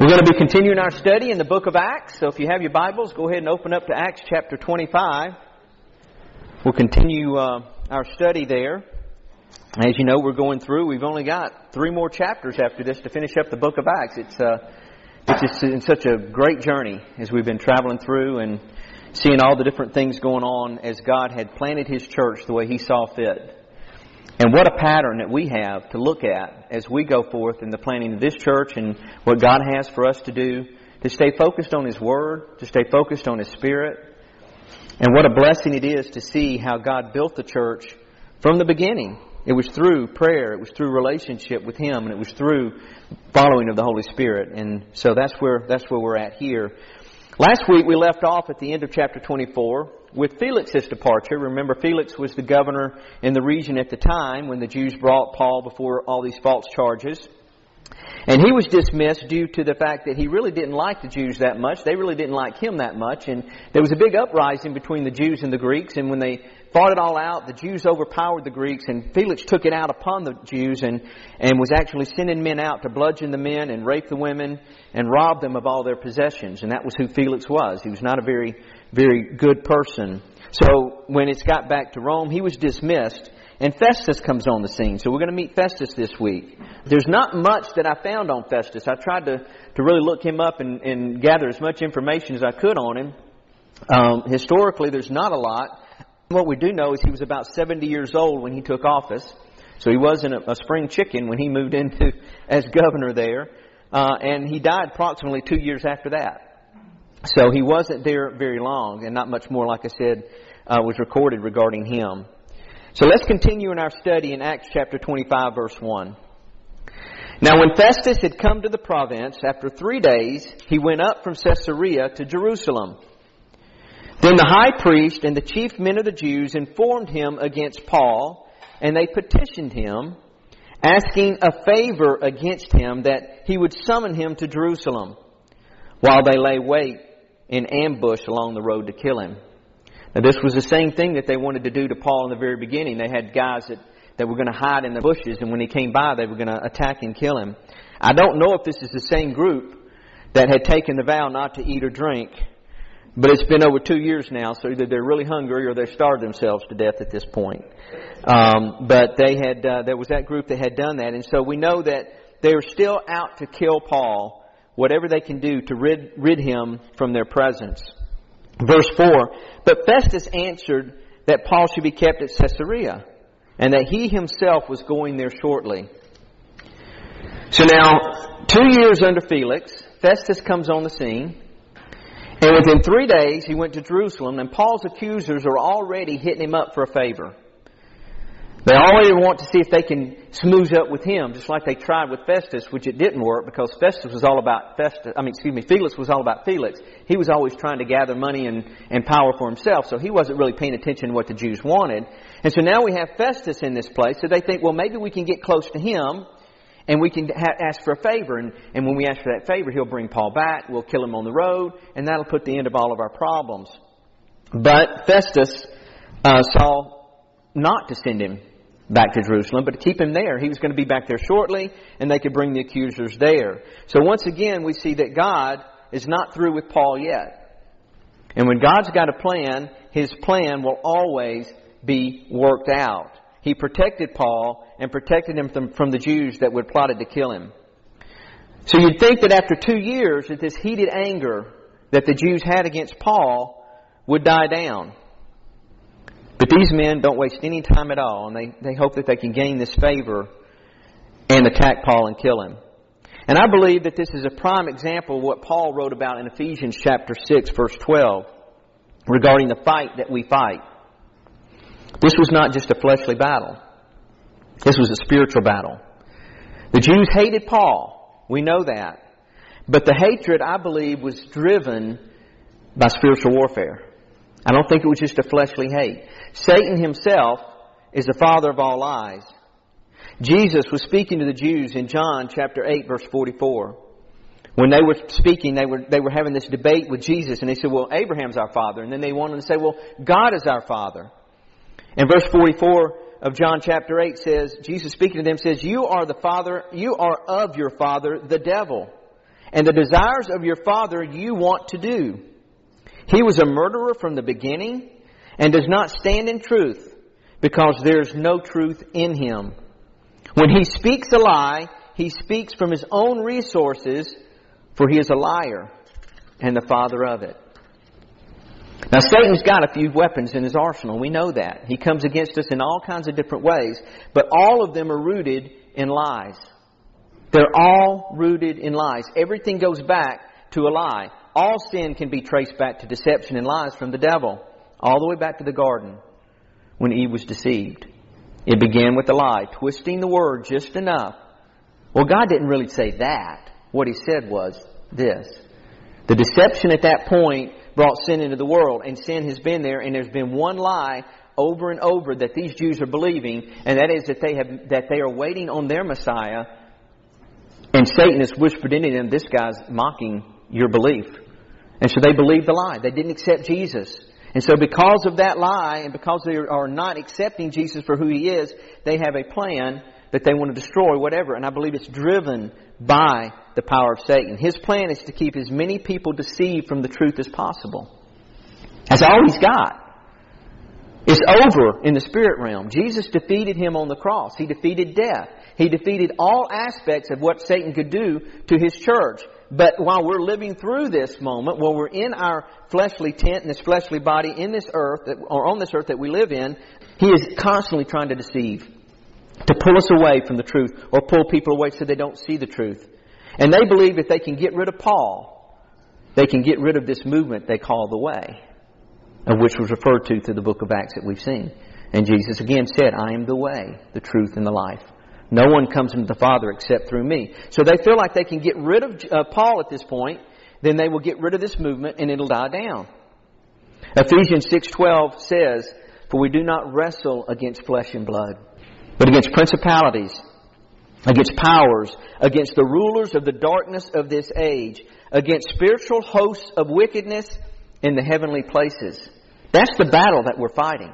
We're going to be continuing our study in the book of Acts. So if you have your Bibles, go ahead and open up to Acts chapter 25. We'll continue our study there. As you know, we're going through. We've only got 3 more chapters after this to finish up the book of Acts. It's just in such a great journey as we've been traveling through and seeing all the different things going on as God had planted His church the way He saw fit. And what a pattern that we have to look at as we go forth in the planting of this church and what God has for us to do, to stay focused on His Word, to stay focused on His Spirit. And what a blessing it is to see how God built the church from the beginning. It was through prayer, it was through relationship with Him, and it was through following of the Holy Spirit. And so that's where we're at here. Last week we left off at the end of chapter 24 with Felix's departure. Remember, Felix was the governor in the region at the time when the Jews brought Paul before all these false charges. And he was dismissed due to the fact that he really didn't like the Jews that much. They really didn't like him that much. And there was a big uprising between the Jews and the Greeks. And when they fought it all out, the Jews overpowered the Greeks. And Felix took it out upon the Jews and was actually sending men out to bludgeon the men and rape the women and rob them of all their possessions. And that was who Felix was. He was not a very, very good person. So when it's got back to Rome, he was dismissed. And Festus comes on the scene. So we're going to meet Festus this week. There's not much that I found on Festus. I tried to really look him up and gather as much information as I could on him. Historically, there's not a lot. What we do know is he was about 70 years old when he took office. So he wasn't a spring chicken when he moved into as governor there. And he died approximately 2 years after that. So he wasn't there very long. And not much more, like I said, was recorded regarding him. So let's continue in our study in Acts chapter 25, verse 1. Now when Festus had come to the province, after 3 days, he went up from Caesarea to Jerusalem. Then the high priest and the chief men of the Jews informed him against Paul, and they petitioned him, asking a favor against him that he would summon him to Jerusalem, while they lay wait in ambush along the road to kill him. Now this was the same thing that they wanted to do to Paul in the very beginning. They had guys that were going to hide in the bushes, and when he came by, they were going to attack and kill him. I don't know if this is the same group that had taken the vow not to eat or drink, but it's been over 2 years now, so either they're really hungry or they've starved themselves to death at this point. But there was that group that had done that, and so we know that they are still out to kill Paul, whatever they can do to rid him from their presence. Verse 4, but Festus answered that Paul should be kept at Caesarea, and that he himself was going there shortly. So now, 2 years under Felix, Festus comes on the scene, and within 3 days he went to Jerusalem, and Paul's accusers are already hitting him up for a favor. They already want to see if they can smooth up with him, just like they tried with Festus, which it didn't work because Felix was all about Felix. He was always trying to gather money and power for himself, so he wasn't really paying attention to what the Jews wanted. And so now we have Festus in this place, so they think, well, maybe we can get close to him and we can ask for a favor. And when we ask for that favor, he'll bring Paul back, we'll kill him on the road, and that'll put the end of all of our problems. But Festus saw not to send him back to Jerusalem, but to keep him there. He was going to be back there shortly, and they could bring the accusers there. So once again, we see that God is not through with Paul yet. And when God's got a plan, His plan will always be worked out. He protected Paul and protected him from the Jews that would plotted to kill him. So you'd think that after 2 years, that this heated anger that the Jews had against Paul would die down. But these men don't waste any time at all, and they hope that they can gain this favor and attack Paul and kill him. And I believe that this is a prime example of what Paul wrote about in Ephesians chapter 6, verse 12, regarding the fight that we fight. This was not just a fleshly battle. This was a spiritual battle. The Jews hated Paul. We know that. But the hatred, I believe, was driven by spiritual warfare. I don't think it was just a fleshly hate. Satan himself is the father of all lies. Jesus was speaking to the Jews in John chapter 8, verse 44. When they were speaking, they were having this debate with Jesus, and they said, well, Abraham's our father. And then they wanted to say, well, God is our father. And verse 44 of John chapter 8 says, Jesus speaking to them says, you are of your father, the devil, and the desires of your father you want to do. He was a murderer from the beginning and does not stand in truth, because there is no truth in him. When he speaks a lie, he speaks from his own resources, for he is a liar and the father of it. Now, Satan's got a few weapons in his arsenal. We know that. He comes against us in all kinds of different ways, but all of them are rooted in lies. They're all rooted in lies. Everything goes back to a lie. All sin can be traced back to deception and lies from the devil, all the way back to the garden when Eve was deceived. It began with a lie, twisting the word just enough. Well, God didn't really say that. What He said was this. The deception at that point brought sin into the world, and sin has been there, and there's been one lie over and over that these Jews are believing, and that is that they are waiting on their Messiah, and Satan has whispered into them, this guy's mocking your belief. And so they believed the lie. They didn't accept Jesus. And so because of that lie, and because they are not accepting Jesus for who He is, they have a plan that they want to destroy whatever. And I believe it's driven by the power of Satan. His plan is to keep as many people deceived from the truth as possible. That's all he's got. It's over in the spirit realm. Jesus defeated him on the cross. He defeated death. He defeated all aspects of what Satan could do to His church. But while we're living through this moment, while we're in our fleshly tent, in this fleshly body, in this earth, or on this earth that we live in, he is constantly trying to deceive, to pull us away from the truth, or pull people away so they don't see the truth. And they believe if they can get rid of Paul, they can get rid of this movement they call the Way, of which was referred to through the book of Acts that we've seen. And Jesus again said, I am the way, the truth, and the life. No one comes into the Father except through me. So they feel like they can get rid of Paul at this point, then they will get rid of this movement and it'll die down. Ephesians 6:12 says, for we do not wrestle against flesh and blood, but against principalities, against powers, against the rulers of the darkness of this age, against spiritual hosts of wickedness in the heavenly places. That's the battle that we're fighting.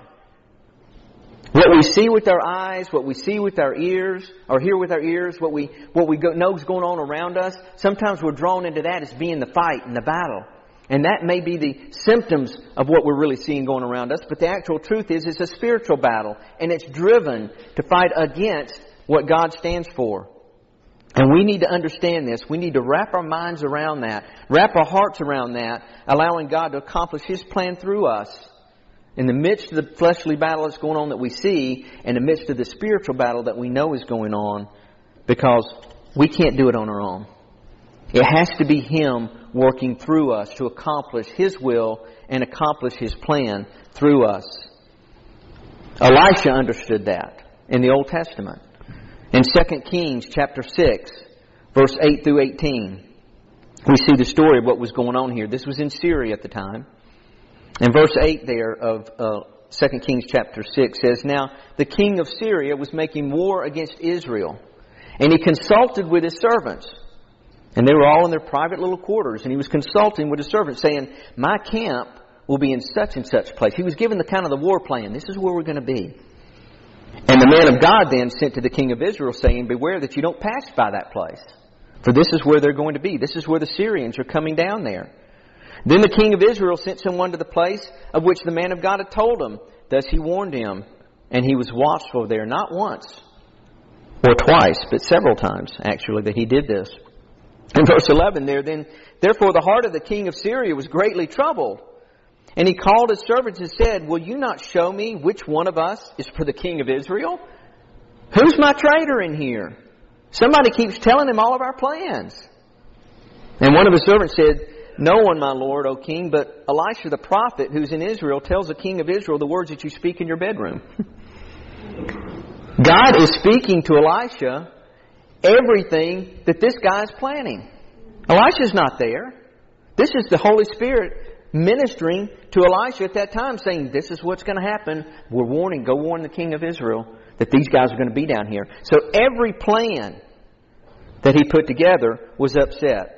What we see with our eyes, what we see with our ears, or hear with our ears, what we know is going on around us, sometimes we're drawn into that as being the fight and the battle. And that may be the symptoms of what we're really seeing going around us, but the actual truth is it's a spiritual battle, and it's driven to fight against what God stands for. And we need to understand this. We need to wrap our minds around that, wrap our hearts around that, allowing God to accomplish His plan through us in the midst of the fleshly battle that's going on that we see, in the midst of the spiritual battle that we know is going on, because we can't do it on our own. It has to be Him working through us to accomplish His will and accomplish His plan through us. Elisha understood that in the Old Testament. In 2 Kings chapter 6, verse 8 through 18, we see the story of what was going on here. This was in Syria at the time. And verse 8 there of 2 Kings chapter 6 says, now the king of Syria was making war against Israel, and he consulted with his servants. And they were all in their private little quarters, and he was consulting with his servants, saying, my camp will be in such and such place. He was given the kind of the war plan. This is where we're going to be. And the man of God then sent to the king of Israel, saying, beware that you don't pass by that place, for this is where they're going to be. This is where the Syrians are coming down there. Then the king of Israel sent someone to the place of which the man of God had told him. Thus he warned him, and he was watchful there, not once or twice, but several times, actually, that he did this. In verse 11 there, then, therefore the heart of the king of Syria was greatly troubled. And he called his servants and said, will you not show me which one of us is for the king of Israel? Who's my traitor in here? Somebody keeps telling him all of our plans. And one of his servants said, no one, my lord, O king, but Elisha the prophet, who's in Israel, tells the king of Israel the words that you speak in your bedroom. God is speaking to Elisha everything that this guy is planning. Elisha's not there. This is the Holy Spirit ministering to Elisha at that time, saying, this is what's going to happen. We're warning, go warn the king of Israel that these guys are going to be down here. So every plan that he put together was upset.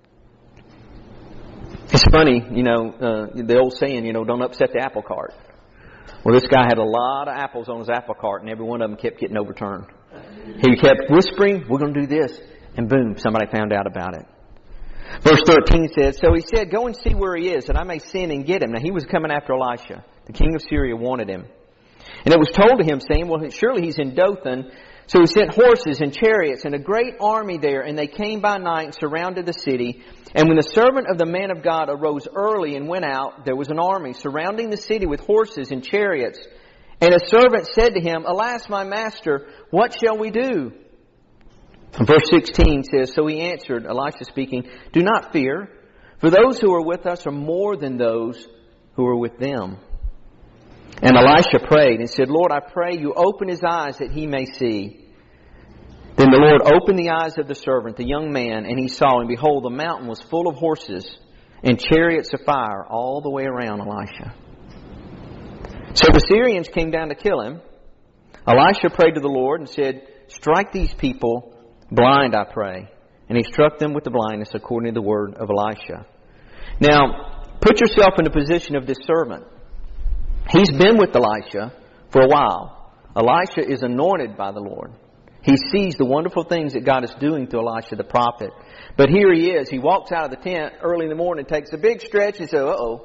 It's funny, the old saying, don't upset the apple cart. Well, this guy had a lot of apples on his apple cart, and every one of them kept getting overturned. He kept whispering, we're going to do this. And boom, somebody found out about it. Verse 13 says, "So he said, 'Go and see where he is, that I may send and get him.' Now he was coming after Elisha. The king of Syria wanted him. And it was told to him, saying, 'Well, surely he's in Dothan.' So he sent horses and chariots and a great army there, and they came by night and surrounded the city. And when the servant of the man of God arose early and went out, there was an army surrounding the city with horses and chariots. And a servant said to him, 'Alas, my master, what shall we do?' And verse 16 says, "So he answered," Elisha speaking, 'Do not fear, for those who are with us are more than those who are with them.' And Elisha prayed and said, 'Lord, I pray you open his eyes that he may see.' Then the Lord opened the eyes of the servant, the young man, and he saw, and behold, the mountain was full of horses and chariots of fire all the way around Elisha. So the Syrians came down to kill him. Elisha prayed to the Lord and said, 'Strike these people blind, I pray.' And he struck them with the blindness according to the word of Elisha." Now, put yourself in the position of this servant. He's been with Elisha for a while. Elisha is anointed by the Lord. He sees the wonderful things that God is doing through Elisha the prophet. But here he is. He walks out of the tent early in the morning, takes a big stretch, and says, "Uh-oh.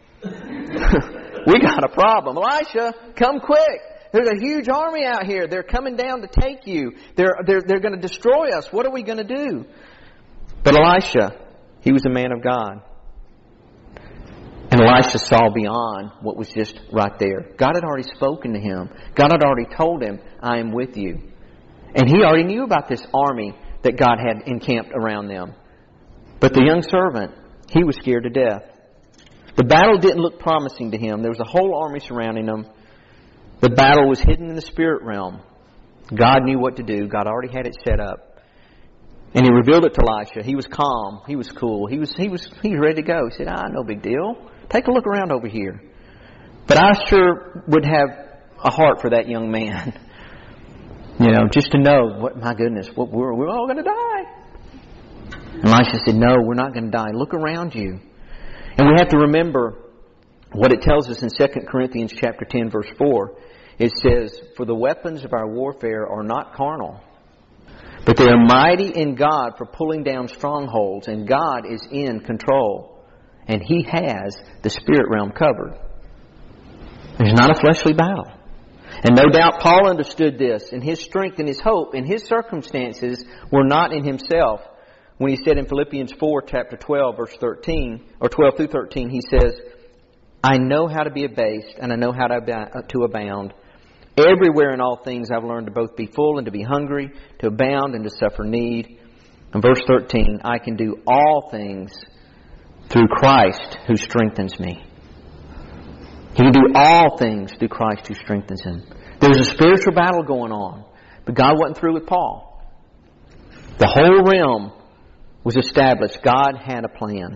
We got a problem. Elisha, come quick. There's a huge army out here. They're coming down to take you. They're going to destroy us. What are we going to do?" But Elisha, he was a man of God. And Elisha saw beyond what was just right there. God had already spoken to him. God had already told him, "I am with you." And he already knew about this army that God had encamped around them. But the young servant, he was scared to death. The battle didn't look promising to him. There was a whole army surrounding him. The battle was hidden in the spirit realm. God knew what to do. God already had it set up. And he revealed it to Elisha. He was calm. He was cool. He was ready to go. He said, "No big deal. Take a look around over here." But I sure would have a heart for that young man. Just to know, my goodness, we're all going to die. And Elisha said, "No, we're not going to die. Look around you." And we have to remember what it tells us in 2 Corinthians chapter 10, verse 4. It says, "For the weapons of our warfare are not carnal, but they are mighty in God for pulling down strongholds, and God is in control. And He has the spirit realm covered." There's not a fleshly battle. And no doubt Paul understood this, and his strength and his hope and his circumstances were not in himself. When he said in Philippians 4, chapter 12, verse 13, or 12 through 13, he says, "I know how to be abased, and I know how to abound. Everywhere in all things I've learned to both be full and to be hungry, to abound and to suffer need." And verse 13, "I can do all things through Christ who strengthens me." He can do all things through Christ who strengthens him. There's a spiritual battle going on, but God wasn't through with Paul. The whole realm was established. God had a plan.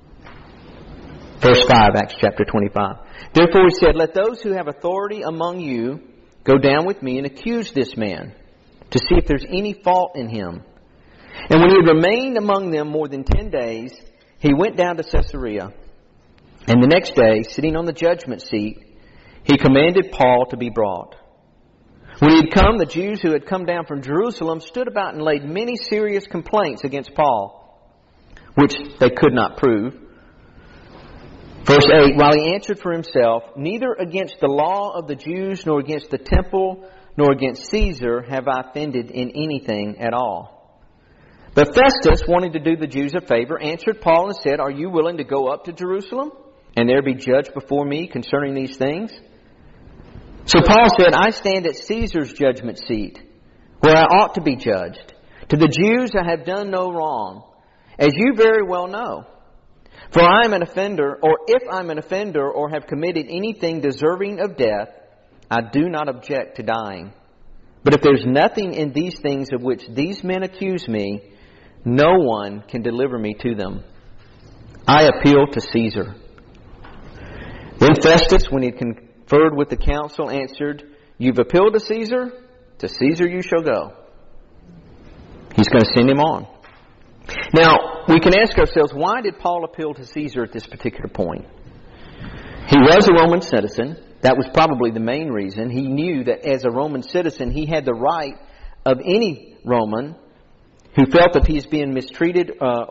Verse 5, Acts chapter 25. "Therefore he said, 'Let those who have authority among you go down with me and accuse this man, to see if there's any fault in him.' And when he had remained among them more than 10 days, he went down to Caesarea. And the next day, sitting on the judgment seat, he commanded Paul to be brought. When he had come, the Jews who had come down from Jerusalem stood about and laid many serious complaints against Paul, which they could not prove. Verse 8, "While he answered for himself, 'Neither against the law of the Jews, nor against the temple, nor against Caesar have I offended in anything at all.' But Festus, wanting to do the Jews a favor, answered Paul and said, 'Are you willing to go up to Jerusalem and there be judged before me concerning these things?' So Paul said, 'I stand at Caesar's judgment seat, where I ought to be judged. To the Jews I have done no wrong, as you very well know. For I am an offender, or if I'm an offender or have committed anything deserving of death, I do not object to dying. But if there's nothing in these things of which these men accuse me, no one can deliver me to them. I appeal to Caesar.' Then Festus, when he had conferred with the council, answered, 'You've appealed to Caesar? To Caesar you shall go.'" He's going to send him on. Now, we can ask ourselves, why did Paul appeal to Caesar at this particular point? He was a Roman citizen. That was probably the main reason. He knew that as a Roman citizen, he had the right of any Roman who felt that he is being mistreated or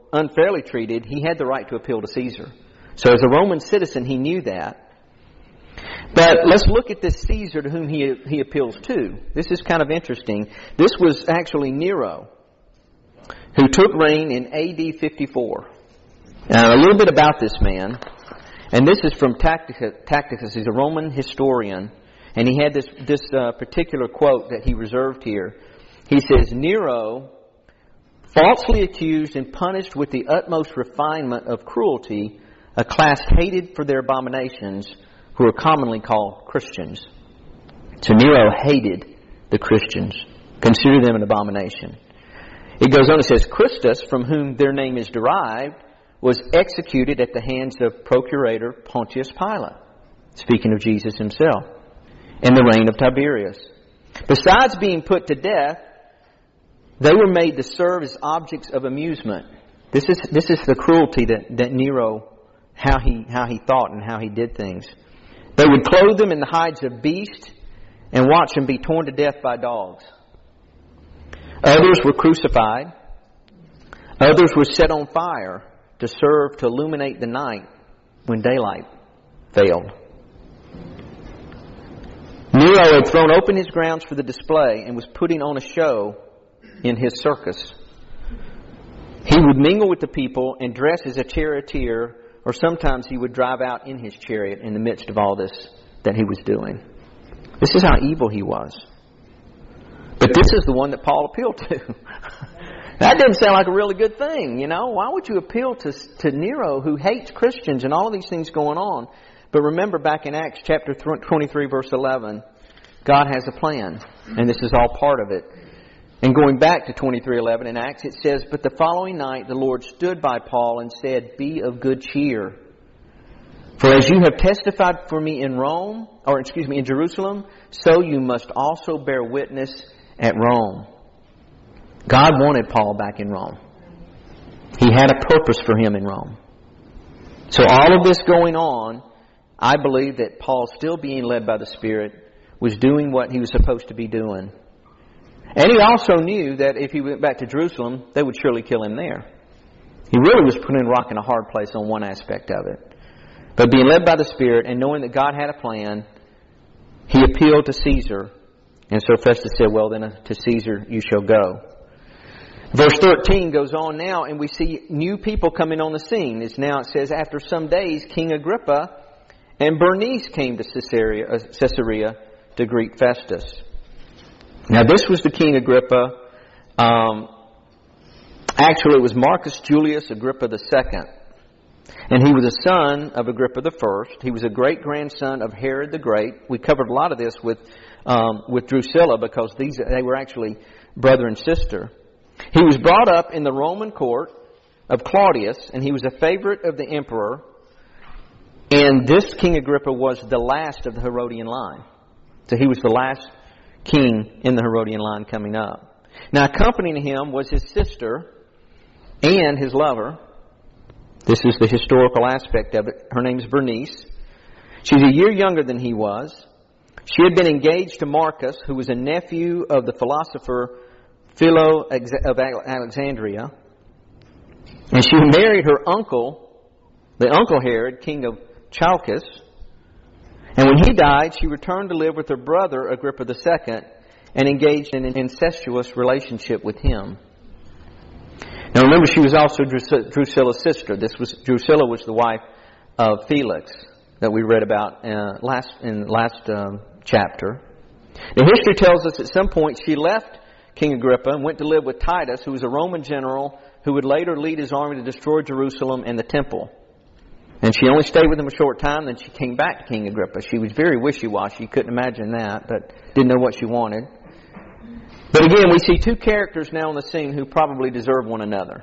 unfairly treated, he had the right to appeal to Caesar. So as a Roman citizen, he knew that. But let's look at this Caesar to whom he appeals to. This is kind of interesting. This was actually Nero, who took reign in AD 54. Now, a little bit about this man. And this is from Tacitus. He's a Roman historian. And he had this particular quote that he reserved here. He says, Nero, falsely accused and punished with the utmost refinement of cruelty, a class hated for their abominations, who are commonly called Christians. So Nero hated the Christians, considered them an abomination. It goes on, it says, Christus, from whom their name is derived, was executed at the hands of Procurator Pontius Pilate, speaking of Jesus himself, in the reign of Tiberius. Besides being put to death, they were made to serve as objects of amusement. This is the cruelty that Nero, how he thought and how he did things. They would clothe them in the hides of beasts and watch them be torn to death by dogs. Others were crucified. Others were set on fire to serve to illuminate the night when daylight failed. Nero had thrown open his grounds for the display and was putting on a show in his circus. He would mingle with the people and dress as a charioteer, or sometimes he would drive out in his chariot in the midst of all this that he was doing. This is how evil he was. But this is the one that Paul appealed to. That didn't sound like a really good thing, you know. Why would you appeal to Nero, who hates Christians and all of these things going on? But remember, back in Acts chapter 23, verse 11, God has a plan, and this is all part of it. And going back to 23:11 in Acts, it says, But the following night the Lord stood by Paul and said, Be of good cheer. For as you have testified for me in Jerusalem, so you must also bear witness at Rome. God wanted Paul back in Rome. He had a purpose for him in Rome. So all of this going on, I believe that Paul, still being led by the Spirit, was doing what he was supposed to be doing. And he also knew that if he went back to Jerusalem, they would surely kill him there. He really was putting a rock in a hard place on one aspect of it. But being led by the Spirit and knowing that God had a plan, he appealed to Caesar. And so Festus said, Well, then to Caesar you shall go. Verse 13 goes on now, and we see new people coming on the scene. It says, After some days, King Agrippa and Bernice came to Caesarea to greet Festus. Now, this was the King Agrippa. Actually, it was Marcus Julius Agrippa II. And he was a son of Agrippa I. He was a great-grandson of Herod the Great. We covered a lot of this with Drusilla, because they were actually brother and sister. He was brought up in the Roman court of Claudius, and he was a favorite of the emperor. And this King Agrippa was the last of the Herodian line. So he was the last king in the Herodian line coming up. Now, accompanying him was his sister and his lover. This is the historical aspect of it. Her name's Bernice. She's a year younger than he was. She had been engaged to Marcus, who was a nephew of the philosopher Philo of Alexandria. And she married her uncle, the uncle Herod, king of Chalcis. And when he died, she returned to live with her brother, Agrippa II, and engaged in an incestuous relationship with him. Now remember, she was also Drusilla's sister. Drusilla was the wife of Felix that we read about last chapter. Now history tells us at some point she left King Agrippa and went to live with Titus, who was a Roman general who would later lead his army to destroy Jerusalem and the temple. And she only stayed with him a short time, then she came back to King Agrippa. She was very wishy-washy. You couldn't imagine that, but didn't know what she wanted. But again, we see two characters now on the scene who probably deserve one another.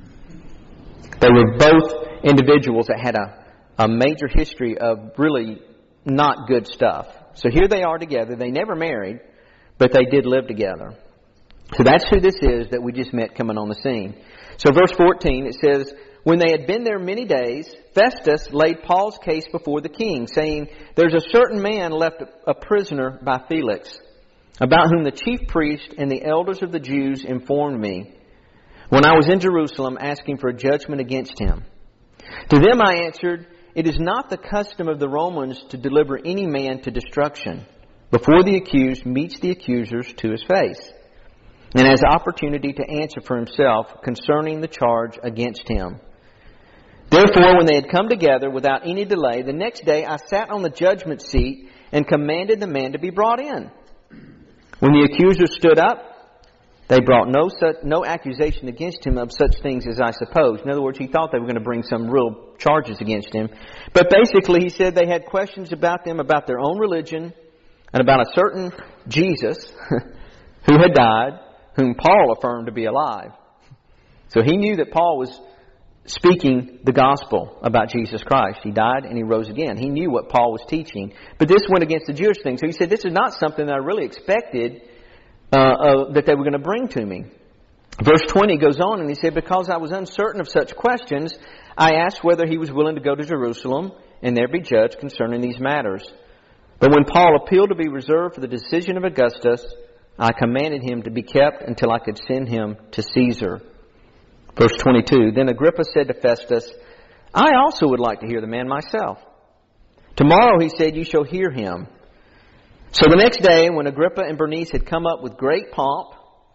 They were both individuals that had a major history of really not good stuff. So here they are together. They never married, but they did live together. So that's who this is that we just met coming on the scene. So verse 14, it says, When they had been there many days, Festus laid Paul's case before the king, saying, There's a certain man left a prisoner by Felix, about whom the chief priest and the elders of the Jews informed me. when I was in Jerusalem asking for a judgment against him. To them I answered, it is not the custom of the Romans to deliver any man to destruction before the accused meets the accusers to his face, and has opportunity to answer for himself concerning the charge against him. Therefore, when they had come together without any delay, the next day I sat on the judgment seat and commanded the man to be brought in. When the accusers stood up, they brought no accusation against him of such things as I supposed. In other words, he thought they were going to bring some real charges against him. But basically, he said they had questions about them, about their own religion, and about a certain Jesus who had died, whom Paul affirmed to be alive. So he knew that Paul was speaking the gospel about Jesus Christ. He died and he rose again. He knew what Paul was teaching. But this went against the Jewish thing. So he said, this is not something that I really expected that they were going to bring to me. Verse 20 goes on and he said, because I was uncertain of such questions, I asked whether he was willing to go to Jerusalem and there be judged concerning these matters. But when Paul appealed to be reserved for the decision of Augustus, I commanded him to be kept until I could send him to Caesar. Verse 22, then Agrippa said to Festus, I also would like to hear the man myself. Tomorrow, he said, you shall hear him. So the next day, when Agrippa and Bernice had come up with great pomp,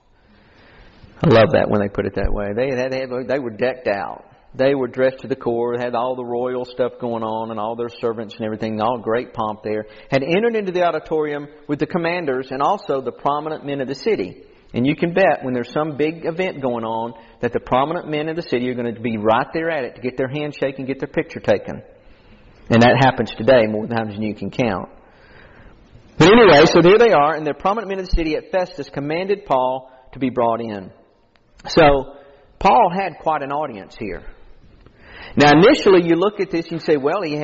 I love that when they put it that way. They were decked out. They were dressed to the core, had all the royal stuff going on and all their servants and everything, all great pomp there, had entered into the auditorium with the commanders and also the prominent men of the city. And you can bet when there's some big event going on that the prominent men of the city are going to be right there at it to get their handshake and get their picture taken. And that happens today more times than you can count. But anyway, so there they are, and the prominent men of the city at Festus commanded Paul to be brought in. So Paul had quite an audience here. Now initially you look at this and you say, well, he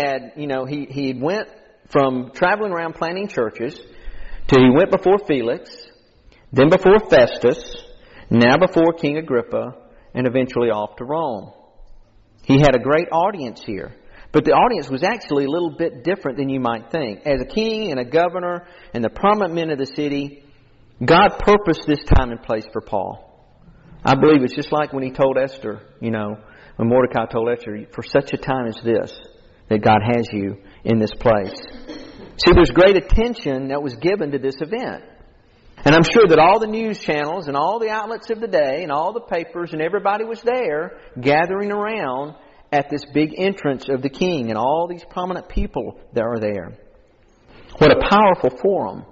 went from traveling around planting churches to he went before Felix, then before Festus, now before King Agrippa, and eventually off to Rome. He had a great audience here. But the audience was actually a little bit different than you might think. As a king and a governor and the prominent men of the city, God purposed this time and place for Paul. I believe it's just like when he told Esther, when Mordecai told Esther, for such a time as this, that God has you in this place. See, there's great attention that was given to this event. And I'm sure that all the news channels and all the outlets of the day and all the papers and everybody was there gathering around at this big entrance of the king and all these prominent people that are there. What a powerful forum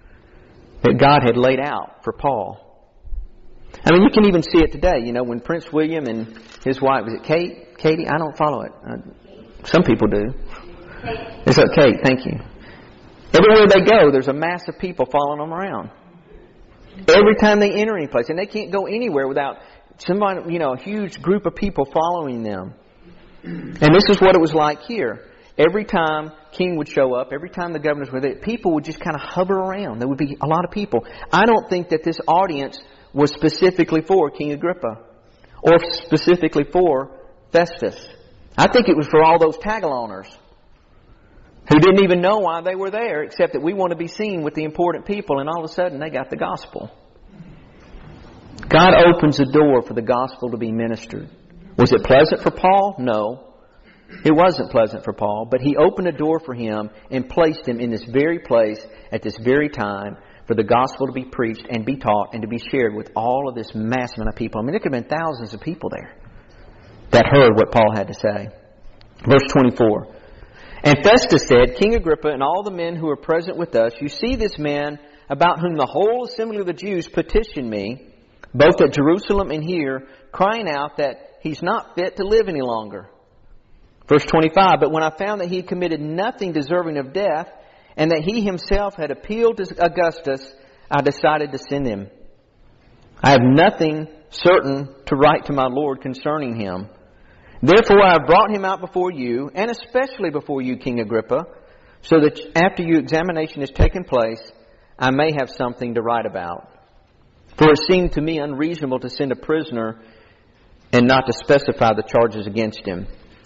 that God had laid out for Paul. I mean, you can even see it today. When Prince William and his wife, was it Kate? Katie? I don't follow it. Some people do. It's Kate, thank you. Everywhere they go, there's a mass of people following them around. Every time they enter any place. And they can't go anywhere without somebody, a huge group of people following them. And this is what it was like here. Every time king would show up, every time the governors were there, people would just kind of hover around. There would be a lot of people. I don't think that this audience was specifically for King Agrippa or specifically for Festus. I think it was for all those tag-alongers who didn't even know why they were there, except that we want to be seen with the important people, and all of a sudden they got the gospel. God opens the door for the gospel to be ministered. Was it pleasant for Paul? No. It wasn't pleasant for Paul, but he opened a door for him and placed him in this very place at this very time for the gospel to be preached and be taught and to be shared with all of this mass amount of people. I mean, there could have been thousands of people there that heard what Paul had to say. Verse 24. And Festus said, King Agrippa and all the men who are present with us, you see this man about whom the whole assembly of the Jews petitioned me, both at Jerusalem and here, crying out that he's not fit to live any longer. Verse 25, but when I found that he had committed nothing deserving of death, and that he himself had appealed to Augustus, I decided to send him. I have nothing certain to write to my Lord concerning him. Therefore I have brought him out before you, and especially before you, King Agrippa, so that after your examination has taken place, I may have something to write about. For it seemed to me unreasonable to send a prisoner and not to specify the charges against him.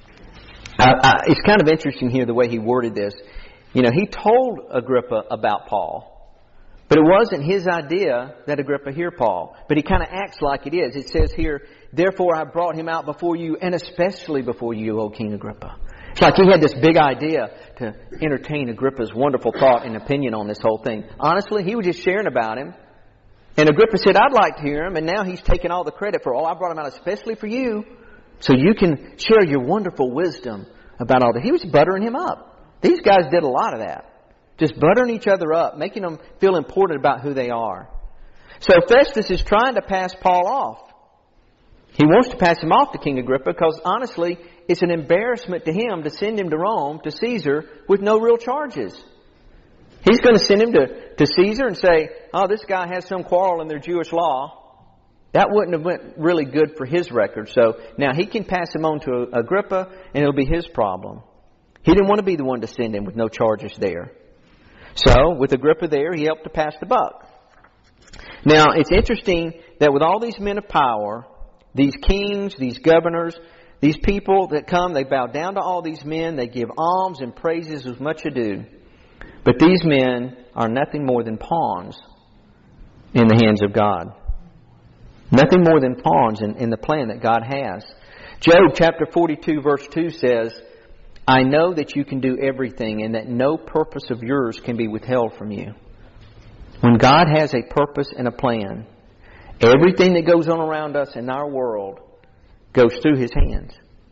It's kind of interesting here the way he worded this. He told Agrippa about Paul, But it wasn't his idea that Agrippa hear Paul. But he kind of acts like it is. It says here, therefore I brought him out before you, and especially before you, O King Agrippa. It's like he had this big idea to entertain Agrippa's wonderful thought and opinion on this whole thing. Honestly, he was just sharing about him. And Agrippa said, I'd like to hear him. And now he's taking all the credit for, I brought him out especially for you, so you can share your wonderful wisdom about all that. He was buttering him up. These guys did a lot of that. Just buttering each other up, making them feel important about who they are. So Festus is trying to pass Paul off. He wants to pass him off to King Agrippa because honestly, it's an embarrassment to him to send him to Rome, to Caesar, with no real charges. He's going to send him to Caesar and say, this guy has some quarrel in their Jewish law. That wouldn't have went really good for his record. So now he can pass him on to Agrippa and it'll be his problem. He didn't want to be the one to send him with no charges there. So, with Agrippa there, he helped to pass the buck. Now, it's interesting that with all these men of power, these kings, these governors, these people that come, they bow down to all these men, they give alms and praises with much ado. But these men are nothing more than pawns in the hands of God. Nothing more than pawns in the plan that God has. Job chapter 42 verse 2 says, I know that you can do everything and that no purpose of yours can be withheld from you. When God has a purpose and a plan, everything that goes on around us in our world goes through His hands.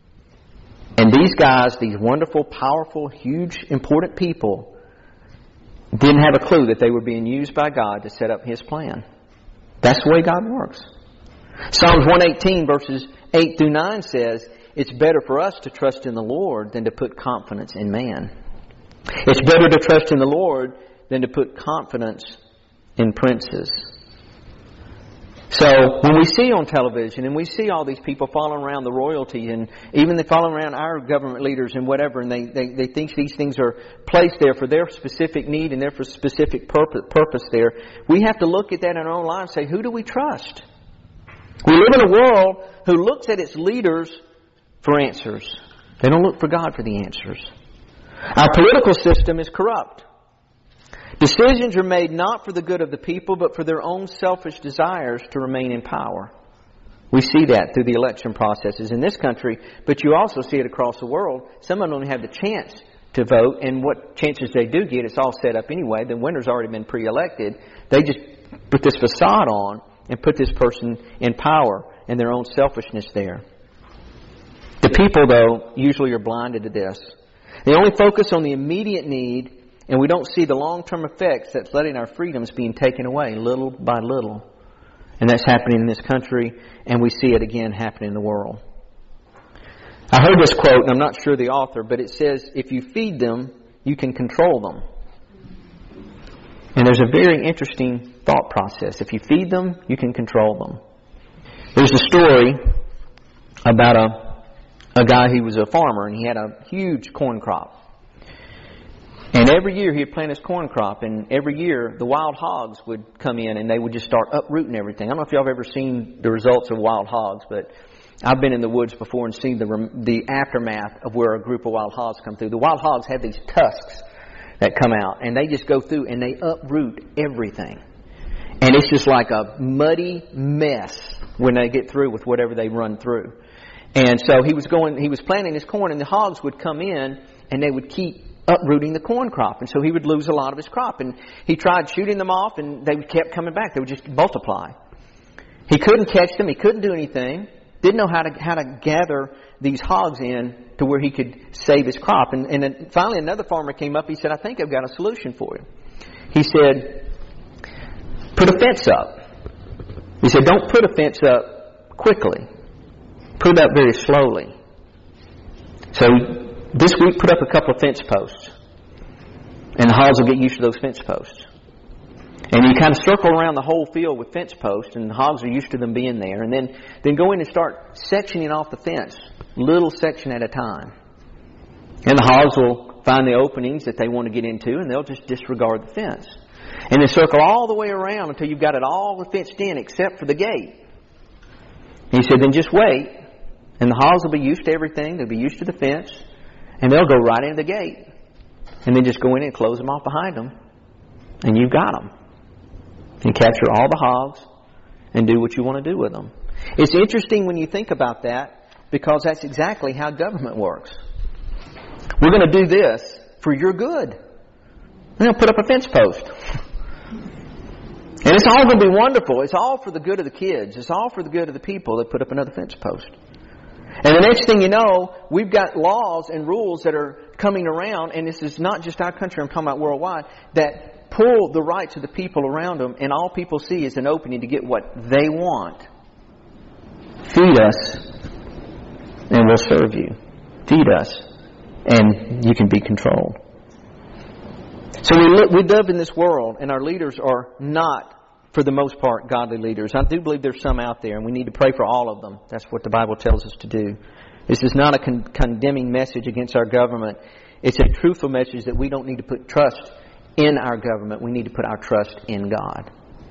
And these guys, these wonderful, powerful, huge, important people, didn't have a clue that they were being used by God to set up His plan. That's the way God works. Psalms 118 verses 8 through 9 says, it's better for us to trust in the Lord than to put confidence in man. It's better to trust in the Lord than to put confidence in princes. So when we see on television and we see all these people following around the royalty and even they follow around our government leaders and whatever, and they think these things are placed there for their specific need and their specific purpose there, we have to look at that in our own lives and say, who do we trust? We live in a world who looks at its leaders for answers. They don't look for God for the answers. Our political system is corrupt. Decisions are made not for the good of the people, but for their own selfish desires to remain in power. We see that through the election processes in this country, but you also see it across the world. Some of them don't have the chance to vote, and what chances they do get, it's all set up anyway. The winner's already been pre-elected. They just put this facade on and put this person in power and their own selfishness there. The people, though, usually are blinded to this. They only focus on the immediate need, and we don't see the long-term effects that's letting our freedoms being taken away little by little. And that's happening in this country, and we see it again happening in the world. I heard this quote, and I'm not sure the author, but it says, if you feed them, you can control them. And there's a very interesting thought process. If you feed them, you can control them. There's a story about a guy who was a farmer, and he had a huge corn crop. And every year he'd plant his corn crop, and every year the wild hogs would come in and they would just start uprooting everything. I don't know if y'all have ever seen the results of wild hogs, but I've been in the woods before and seen the aftermath of where a group of wild hogs come through. The wild hogs have these tusks that come out, and they just go through and they uproot everything. And it's just like a muddy mess when they get through with whatever they run through. And so he was planting his corn, and the hogs would come in and they would keep uprooting the corn crop, and so he would lose a lot of his crop. And he tried shooting them off, and they kept coming back. They would just multiply. He couldn't catch them. He couldn't do anything. Didn't know how to gather these hogs in to where he could save his crop. And then finally another farmer came up. He said, I think I've got a solution for you. He said, put a fence up. He said, don't put a fence up quickly. Put it up very slowly. So this week, put up a couple of fence posts. And the hogs will get used to those fence posts. And you kind of circle around the whole field with fence posts, and the hogs are used to them being there. And then go in and start sectioning off the fence, little section at a time. And the hogs will find the openings that they want to get into, and they'll just disregard the fence. And then circle all the way around until you've got it all fenced in except for the gate. And he said, then just wait, and the hogs will be used to everything. They'll be used to the fence. And they'll go right into the gate. And then just go in and close them off behind them. And you've got them. and capture all the hogs and do what you want to do with them. It's interesting when you think about that, because that's exactly how government works. We're going to do this for your good. We're going to put up a fence post. And it's all going to be wonderful. It's all for the good of the kids. It's all for the good of the people that put up another fence post. And the next thing you know, we've got laws and rules that are coming around, and this is not just our country, I'm talking about worldwide, that pull the rights of the people around them, and all people see is an opening to get what they want. Feed us, and we'll serve you. Feed us, and you can be controlled. So we live in this world, and our leaders are not, for the most part, godly leaders. I do believe there's some out there, and we need to pray for all of them. That's what the Bible tells us to do. This is not a condemning message against our government. It's a truthful message that we don't need to put trust in our government. We need to put our trust in God.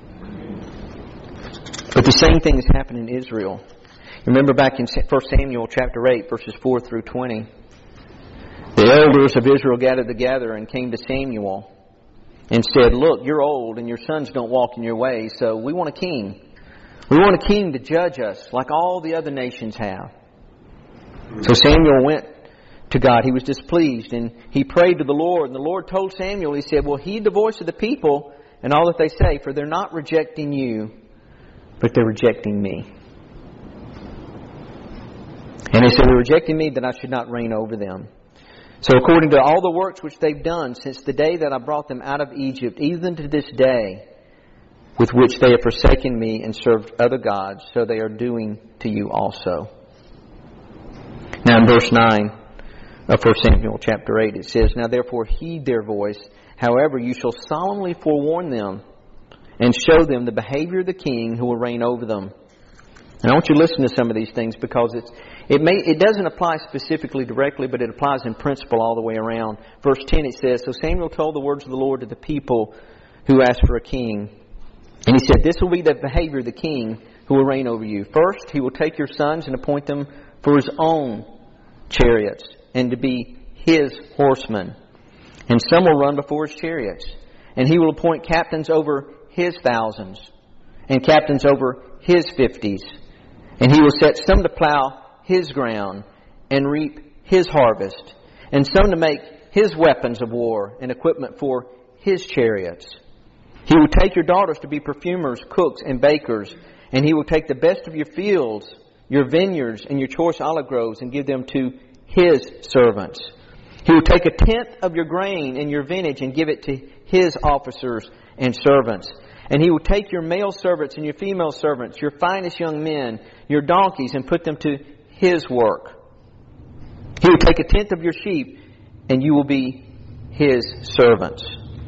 But the same thing has happened in Israel. Remember back in 1 Samuel chapter 8, verses 4 through 20. The elders of Israel gathered together and came to Samuel and said, "Look, you're old and your sons don't walk in your ways, so we want a king. We want a king to judge us like all the other nations have." So Samuel went to God. He was displeased and he prayed to the Lord. And the Lord told Samuel, He said, "Well, heed the voice of the people and all that they say, for they're not rejecting you, but they're rejecting me." And he said, "They're rejecting me that I should not reign over them. So according to all the works which they've done since the day that I brought them out of Egypt, even to this day, with which they have forsaken me and served other gods, so they are doing to you also." Now in verse 9 of 1 Samuel chapter 8, it says, "Now therefore heed their voice. However, you shall solemnly forewarn them and show them the behavior of the king who will reign over them." And I want you to listen to some of these things, because it doesn't apply specifically directly, but it applies in principle all the way around. Verse 10 it says, "So Samuel told the words of the Lord to the people who asked for a king. And he said, 'This will be the behavior of the king who will reign over you. First, he will take your sons and appoint them for his own chariots and to be his horsemen. And some will run before his chariots. And he will appoint captains over his thousands and captains over his 50s. And he will set some to plow his ground and reap his harvest, and some to make his weapons of war and equipment for his chariots. He will take your daughters to be perfumers, cooks, and bakers, and he will take the best of your fields, your vineyards, and your choice olive groves, and give them to his servants. He will take 1/10 of your grain and your vintage and give it to his officers and servants. And he will take your male servants and your female servants, your finest young men, your donkeys, and put them to his work. He will take 1/10 of your sheep, and you will be his servants.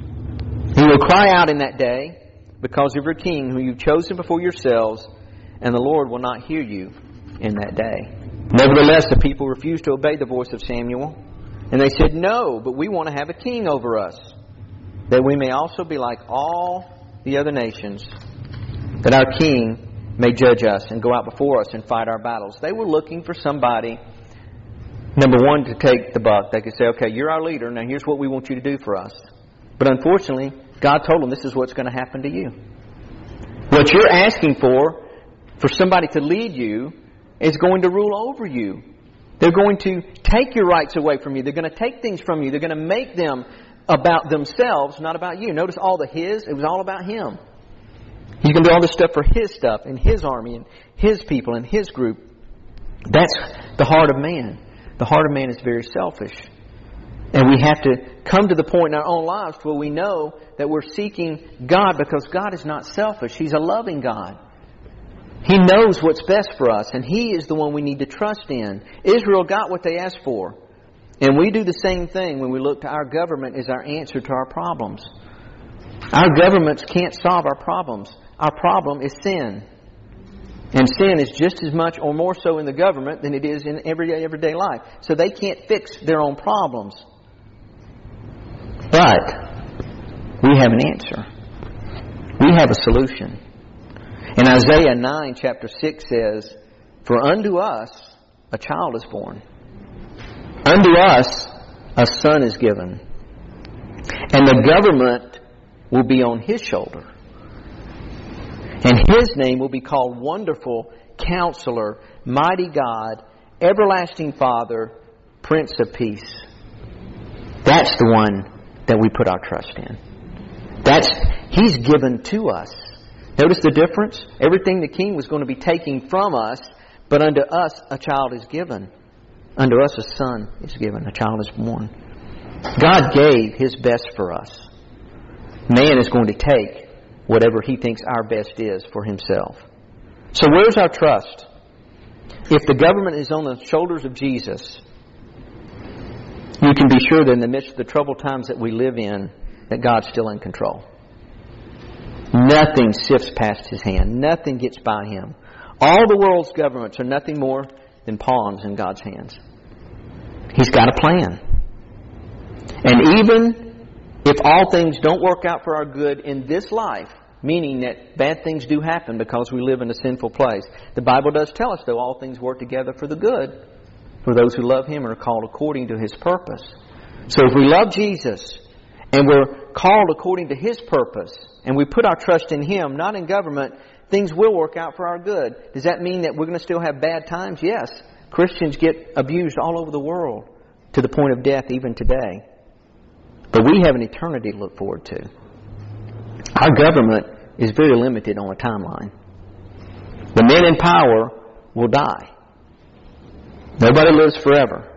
He will cry out in that day because of your king, whom you've chosen before yourselves, and the Lord will not hear you in that day." Nevertheless, the people refused to obey the voice of Samuel. And they said, "No, but we want to have a king over us, that we may also be like all the other nations, that our king may judge us and go out before us and fight our battles." They were looking for somebody, number one, to take the buck. They could say, "Okay, you're our leader. Now here's what we want you to do for us." But unfortunately, God told them this is what's going to happen to you. What you're asking for somebody to lead you, is going to rule over you. They're going to take your rights away from you. They're going to take things from you. They're going to make them about themselves, not about you. Notice all the his, it was all about him. He's going to do all this stuff for his stuff and his army and his people and his group. That's the heart of man. The heart of man is very selfish. And we have to come to the point in our own lives where we know that we're seeking God, because God is not selfish. He's a loving God. He knows what's best for us, and He is the one we need to trust in. Israel got what they asked for. And we do the same thing when we look to our government as our answer to our problems. Our governments can't solve our problems. Our problem is sin. And sin is just as much or more so in the government than it is in everyday life. So they can't fix their own problems. But we have an answer. We have a solution. In Isaiah 9, chapter 6 says, "For unto us a child is born. Unto us a son is given. And the government will be on his shoulder. And His name will be called Wonderful Counselor, Mighty God, Everlasting Father, Prince of Peace. That's the one that we put our trust in. He's given to us. Notice the difference? Everything the King was going to be taking from us, but unto us a child is given. Unto us a son is given, a child is born. God gave His best for us. Man is going to take whatever he thinks our best is for himself. So where's our trust? If the government is on the shoulders of Jesus, you can be sure that in the midst of the troubled times that we live in, that God's still in control. Nothing sifts past His hand. Nothing gets by Him. All the world's governments are nothing more than pawns in God's hands. He's got a plan. And even if all things don't work out for our good in this life, meaning that bad things do happen because we live in a sinful place, the Bible does tell us, though, all things work together for the good for those who love Him and are called according to His purpose. So if we love Jesus and we're called according to His purpose and we put our trust in Him, not in government, things will work out for our good. Does that mean that we're going to still have bad times? Yes. Christians get abused all over the world to the point of death even today. But we have an eternity to look forward to. Our government is very limited on a timeline. The men in power will die. Nobody lives forever.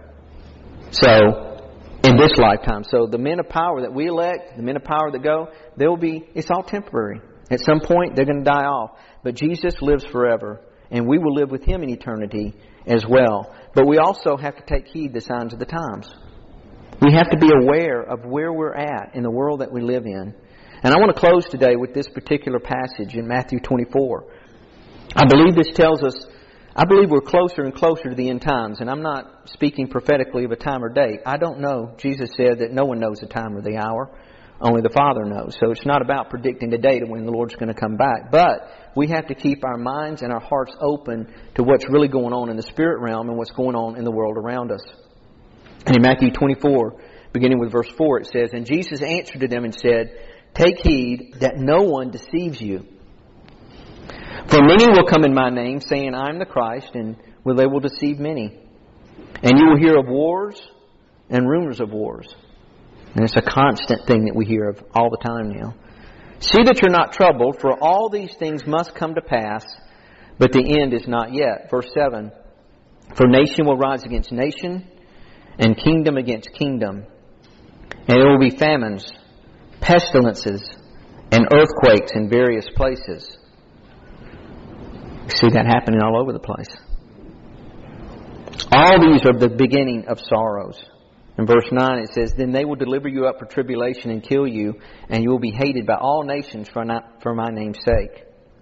So, in this lifetime. So the men of power that we elect, the men of power that go, it's all temporary. At some point, they're going to die off. But Jesus lives forever. And we will live with Him in eternity as well. But we also have to take heed to the signs of the times. We have to be aware of where we're at in the world that we live in. And I want to close today with this particular passage in Matthew 24. I believe this tells us, I believe we're closer and closer to the end times. And I'm not speaking prophetically of a time or date. I don't know. Jesus said that no one knows the time or the hour. Only the Father knows. So it's not about predicting the date of when the Lord's going to come back. But we have to keep our minds and our hearts open to what's really going on in the spirit realm and what's going on in the world around us. And in Matthew 24, beginning with verse 4, it says, "And Jesus answered to them and said, Take heed that no one deceives you. For many will come in my name, saying, I am the Christ, and they will deceive many. And you will hear of wars and rumors of wars." And it's a constant thing that we hear of all the time now. "See that you're not troubled, for all these things must come to pass, but the end is not yet." Verse 7, "For nation will rise against nation, and kingdom against kingdom. And there will be famines, pestilences, and earthquakes in various places." We see that happening all over the place. "All these are the beginning of sorrows." In verse 9 it says, "Then they will deliver you up for tribulation and kill you, and you will be hated by all nations for my name's sake."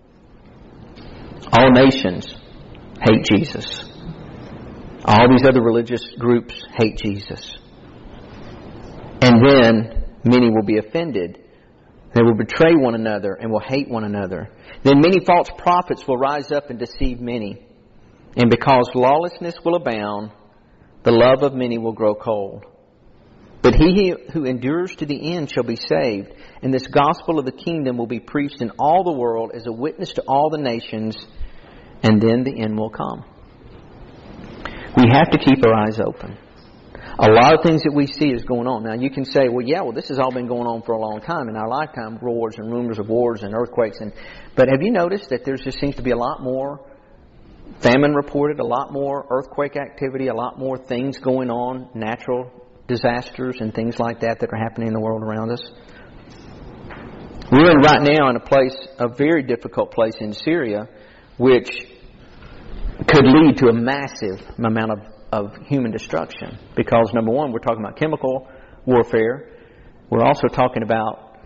All nations hate Jesus. All these other religious groups hate Jesus. And then many will be offended. They will betray one another and will hate one another. Then many false prophets will rise up and deceive many. And because lawlessness will abound, the love of many will grow cold. But he who endures to the end shall be saved. And this gospel of the kingdom will be preached in all the world as a witness to all the nations. And then the end will come. We have to keep our eyes open. A lot of things that we see is going on. Now you can say, well, this has all been going on for a long time in our lifetime, wars and rumors of wars and earthquakes. But have you noticed that there just seems to be a lot more famine reported, a lot more earthquake activity, a lot more things going on, natural disasters and things like that are happening in the world around us? We're right now in a very difficult place in Syria, which could lead to a massive amount of human destruction. Because, number one, we're talking about chemical warfare. We're also talking about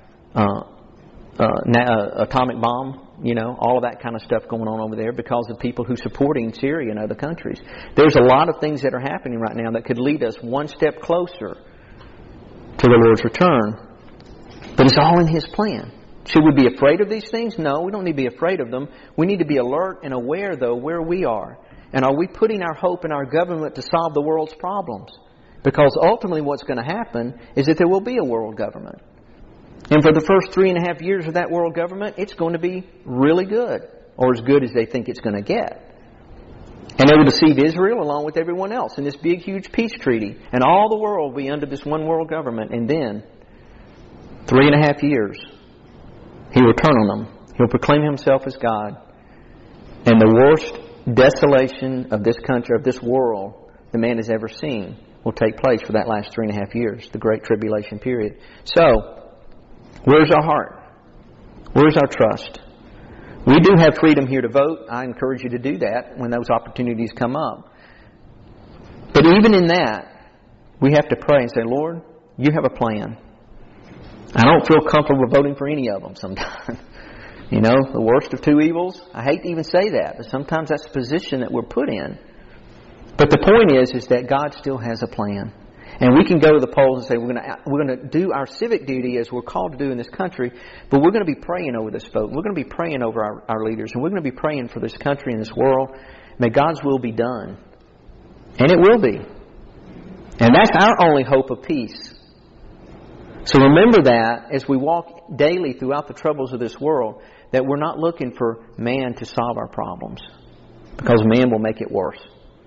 atomic bomb, all of that kind of stuff going on over there because of people who are supporting Syria and other countries. There's a lot of things that are happening right now that could lead us one step closer to the Lord's return. But it's all in His plan. Should we be afraid of these things? No, we don't need to be afraid of them. We need to be alert and aware, though, where we are. And are we putting our hope in our government to solve the world's problems? Because ultimately what's going to happen is that there will be a world government. And for the first 3.5 years of that world government, it's going to be really good, or as good as they think it's going to get. And they will deceive Israel along with everyone else in this big, huge peace treaty. And all the world will be under this one world government. And then, 3.5 years, He will turn on them. He'll proclaim Himself as God. And the worst desolation of this country, of this world, the man has ever seen, will take place for that last 3.5 years, the Great Tribulation period. So, where's our heart? Where's our trust? We do have freedom here to vote. I encourage you to do that when those opportunities come up. But even in that, we have to pray and say, Lord, You have a plan. I don't feel comfortable voting for any of them sometimes. You know, the worst of two evils. I hate to even say that, but sometimes that's the position that we're put in. But the point is that God still has a plan. And we can go to the polls and say we're going to do our civic duty as we're called to do in this country, but we're going to be praying over this vote. We're going to be praying over our leaders, and we're going to be praying for this country and this world. May God's will be done. And it will be. And that's our only hope of peace. So remember that as we walk daily throughout the troubles of this world, that we're not looking for man to solve our problems, because man will make it worse.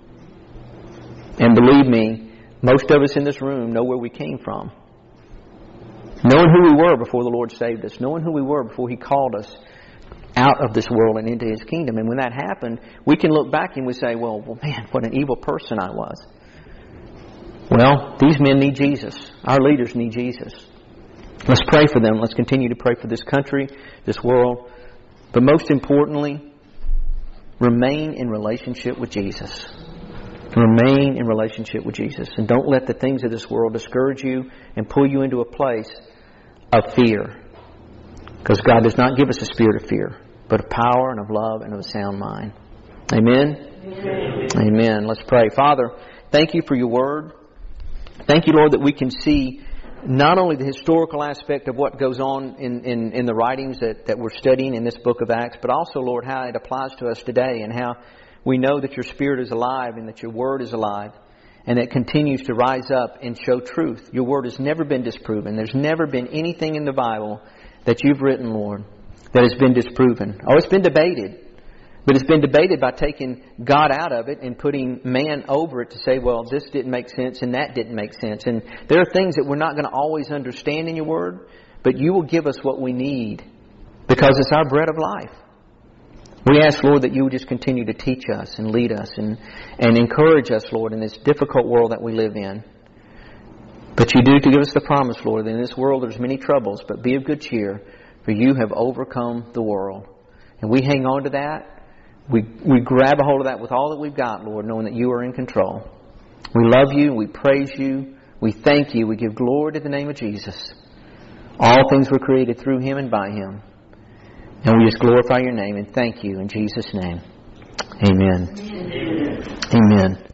And believe me, most of us in this room know where we came from. Knowing who we were before the Lord saved us. Knowing who we were before He called us out of this world and into His kingdom. And when that happened, we can look back and we say, well, man, what an evil person I was. Well, these men need Jesus. Our leaders need Jesus. Let's pray for them. Let's continue to pray for this country, this world. But most importantly, remain in relationship with Jesus. Remain in relationship with Jesus. And don't let the things of this world discourage you and pull you into a place of fear. Because God does not give us a spirit of fear, but of power and of love and of a sound mind. Amen? Amen. Amen. Let's pray. Father, thank You for Your Word. Thank You, Lord, that we can see not only the historical aspect of what goes on in the writings that we're studying in this book of Acts, but also, Lord, how it applies to us today and how we know that Your Spirit is alive and that Your Word is alive and that it continues to rise up and show truth. Your Word has never been disproven. There's never been anything in the Bible that You've written, Lord, that has been disproven. Oh, it's been debated. But it's been debated by taking God out of it and putting man over it to say, well, this didn't make sense and that didn't make sense. And there are things that we're not going to always understand in Your Word, but You will give us what we need because it's our bread of life. We ask, Lord, that You would just continue to teach us and lead us and encourage us, Lord, in this difficult world that we live in. But You do to give us the promise, Lord, that in this world there's many troubles, but be of good cheer, for You have overcome the world. And we hang on to that. We grab a hold of that with all that we've got, Lord, knowing that You are in control. We love You. We praise You. We thank You. We give glory to the name of Jesus. All things were created through Him and by Him. And we just glorify Your name and thank You in Jesus' name. Amen. Amen. Amen.